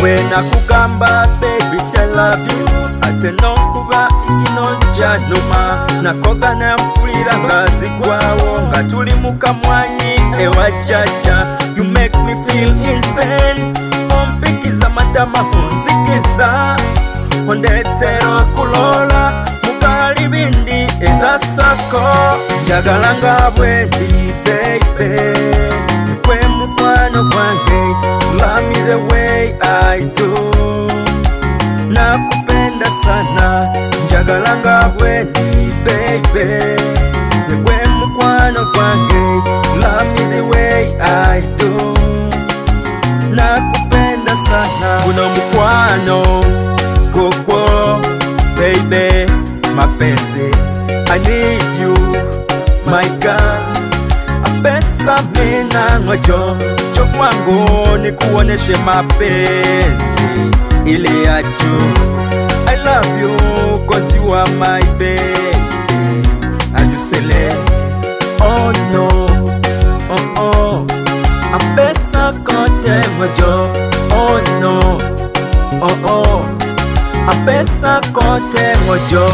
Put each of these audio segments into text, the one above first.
When I kugamba baby I love you ate nokuba ikinonja numa nakoga na mpulira ngazi kwawo nga tuli mukamwanyi ewa jaja. You make me feel insane ompikiza matama onzikiza ondetero kulola mukali bindi eza sako njagala nga bwendi baby kwe mukwano gwange. Love me the way I do nakupenda sana njagala nga bwendi baby kwe mukwano gwange. Love me the way I do nakupenda sana guno mukwano gogwo baby mapenzi. I need you my God apesa mina ngojo chokwangu ni kuoneshe mapenzi ile ya juu. I love you cause you are my baby and you say oh no oh oh apesa kote ngojo oh no oh oh apesa kote ngojo.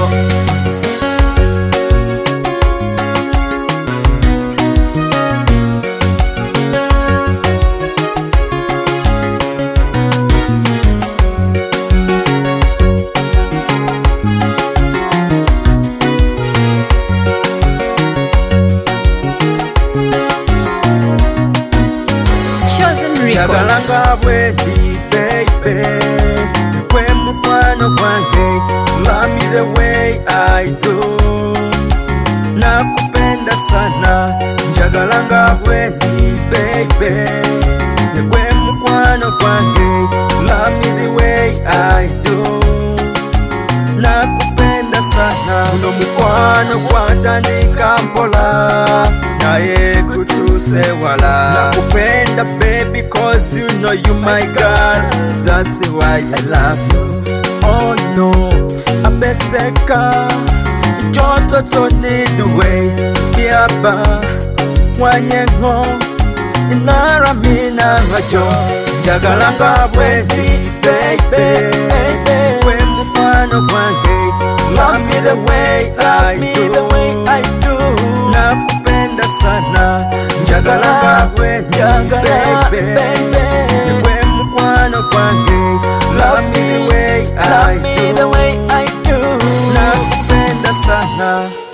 Njagala nga bwendi baby kwe mukwano gwange. Love me the way I do nakupenda sana njagala nga bwendi baby kwe mukwano gwange. Love me the way I do nakupenda sana guno mukwano gwatandika mpola naye kutuse wala nakupenda baby cause you know you my girl. That's why I love you. Oh no abeseka ijoto toni the way kiaba wanyengo inara mina ngajo njagala nga bwendi baby kwe mukwano gwange. Love me the way I do nakupenda sana njagala nga bwendi baby kwe mukwano gwange. Love me the way I do nakupenda sana.